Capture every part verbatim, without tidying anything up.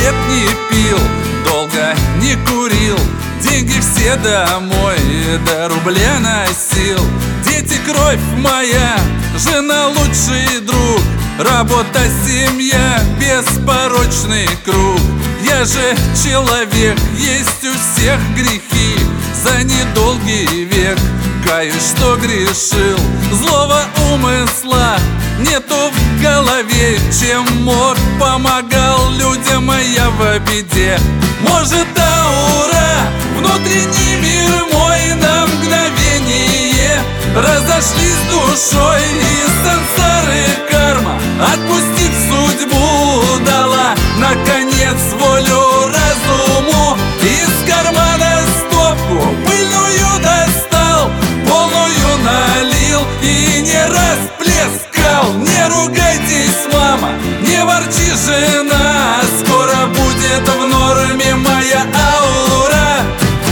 лет не пил, долго не курил, деньги все домой до рубля носил. Дети — кровь моя, жена — лучший друг, работа, семья, беспорочный круг. Я же человек, есть у всех грехи, за недолгий век каюсь, что грешил. Злого умысла нету в голове, чем мог, помогал людям я в беде. Может, аура, внутренний мир мой на мгновение разошлись душой из сансары карма, отпустив судьбу, дала наконец волю разуму. Из кармана стопку пыльную достал, полную налил и не расплескал. Не ругайтесь, мама, не ворчи, жена, скоро будет в норме моя аура.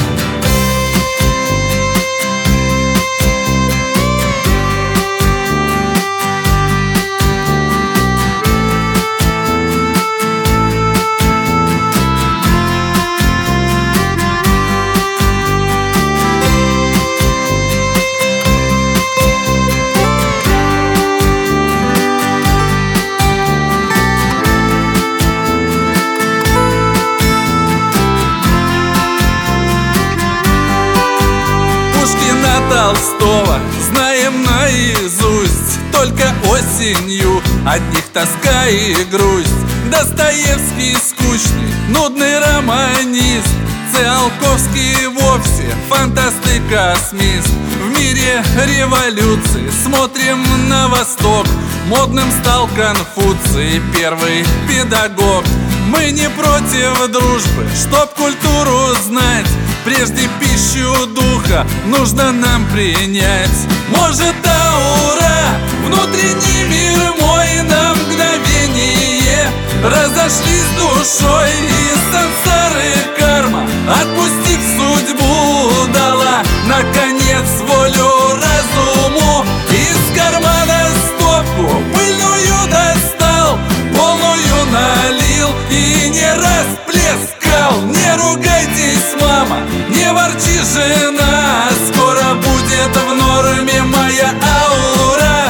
Толстого знаем наизусть, только осенью от них тоска и грусть. Достоевский скучный, нудный романист, Циолковский вовсе фантаст и космист. В мире революции смотрим на восток, модным стал Конфуций, первый педагог. Мы не против дружбы, чтоб культуру знать, прежде пищу духа нужно нам принять. Может, аура, внутренний мир мой на мгновение разошлись душой из сансары карма, отпустив судьбу, дала наконец волю разуму. Из кармана стопку пыльную достал, полную налил и не расплескал. Не ругайтесь, мама, не ворчи, жена, скоро будет в норме моя аура.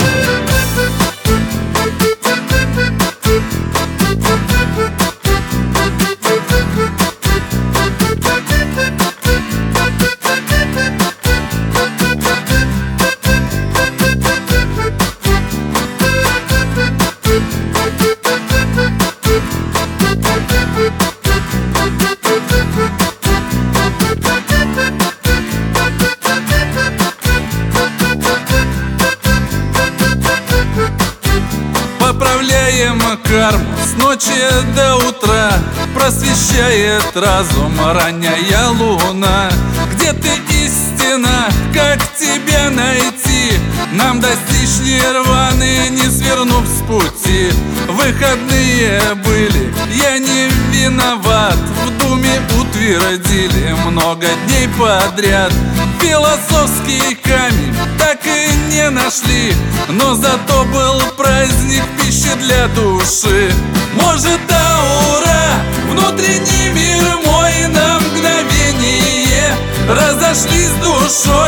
Поправляем карму с ночи до утра, просвещает разум ранняя луна. Где ты, истина, как тебя найти? Нам достичь нирваны, не свернув с пути. Выходные были, я не виноват, в думе утвердили много дней подряд. Философский камень так и не нашли, но зато был праздник пищи для души. Может, аура, внутренний мир мой на мгновение разошлись душой